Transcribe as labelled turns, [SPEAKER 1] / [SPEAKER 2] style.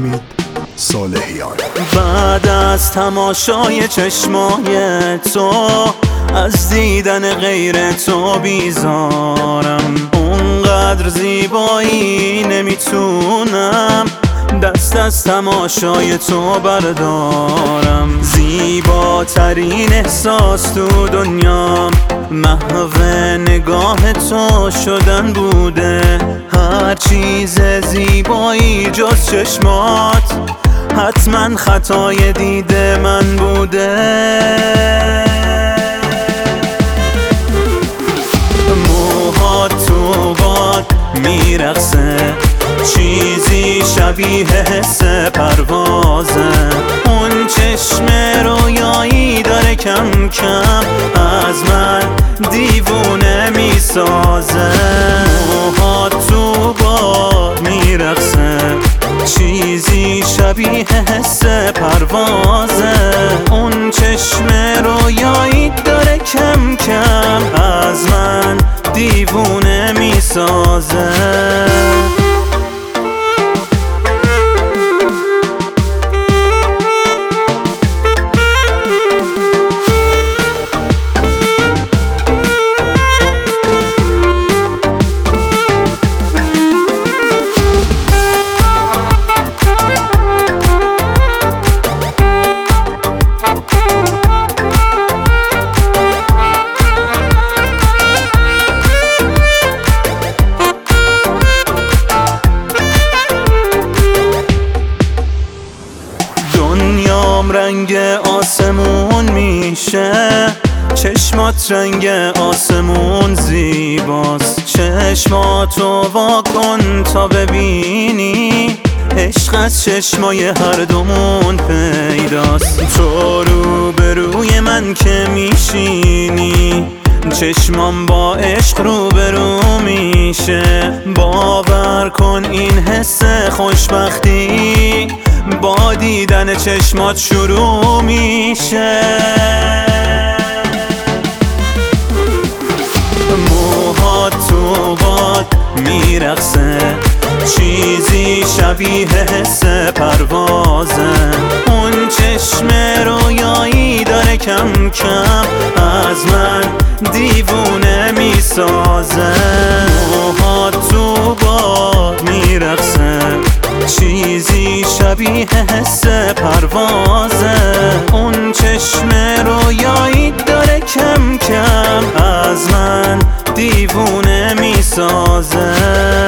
[SPEAKER 1] حمید صالحیان.
[SPEAKER 2] بعد از تماشای چشمای تو، از دیدن غیر تو بیزارم. اونقدر زیبایی نمیتونم دست از تماشای تو بردارم. زیباترین احساس تو دنیا محو نگاه تو شدن بوده. هر چیز زیبایی جز چشمات حتما خطای دیده من بوده. موهات تو باد میرقصه، چیزی شبیه حس پروازه. اون چشم رویایی داره کم کم از من دیوونه میسازه. موهات تو باد میرقصه، چیزی شبیه حس پروازه. اون چشم رویایی داره کم کم از من دیوونه میسازه. دنیام رنگ آسمون میشه، چشمات رنگ آسمون زیباست. چشماتو وا کن تا ببینی عشق از چشمای هر دومون پیداست. تو روبروی من که میشینی، چشمام با عشق روبرو میشه. باور کن این حس خوشبختی با دیدن چشمات شروع میشه. موهات تو باد میرقصه، چیزی شبیه حس پروازه. اون چشم رویایی داره کم کم از من دیوونه میسازه. موهات تو باد میرقصه، چیزی شبیه حس پروازه. اون چشم رویایی داره کم کم از من دیوونه میسازه.